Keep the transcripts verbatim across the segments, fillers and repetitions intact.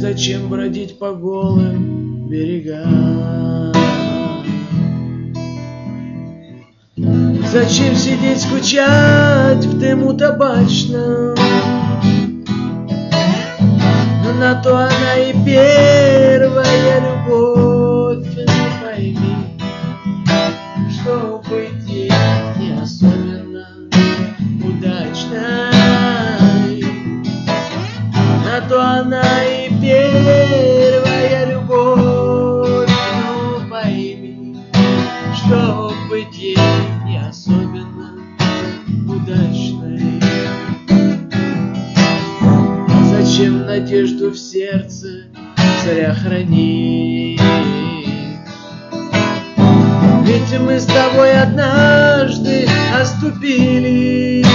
Зачем бродить по голым берегам? Зачем сидеть, скучать в дыму табачном? На то она и первая любовь. Но пойми, что быть ей не особенно удачной. На то она и первая любовь. Но пойми, что быть ей не особенно удачной. Зачем надежду в сердце зря хранить? Ведь мы с тобой однажды оступились.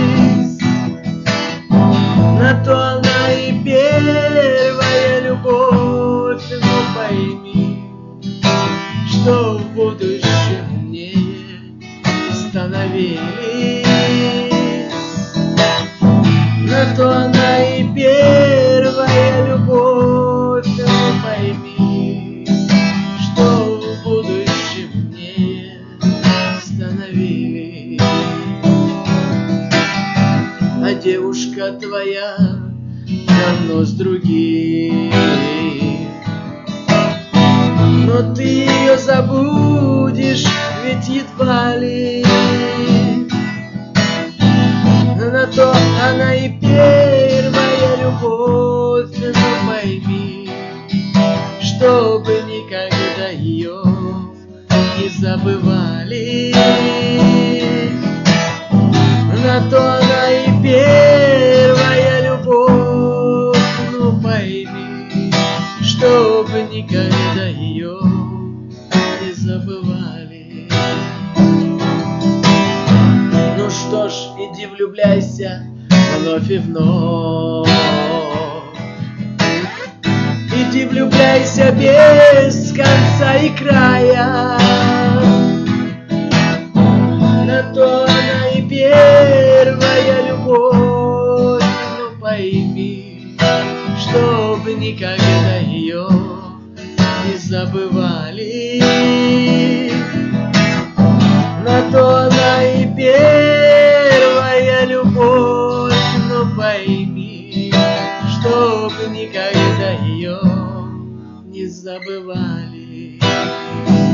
На то она и первая любовь. Но пойми, что в будущем мне становились. На то она и первая любовь. Но пойми, что в будущем мне становились. А девушка твоя давно с другим, но ты ее забудешь, ведь едва ли. На то она и первая любовь. Но пойми, чтобы никогда ее не забывали. На то она и первая любовь. Но пойми, чтобы никогда ее не забывали. Ну что ж, иди влюбляйся вновь и вновь. Иди влюбляйся без конца и края. На то она и первая любовь. Но пойми, чтобы никогда ее не забывали. На то она и первая любовь. Но пойми, чтобы никогда ее не забывали.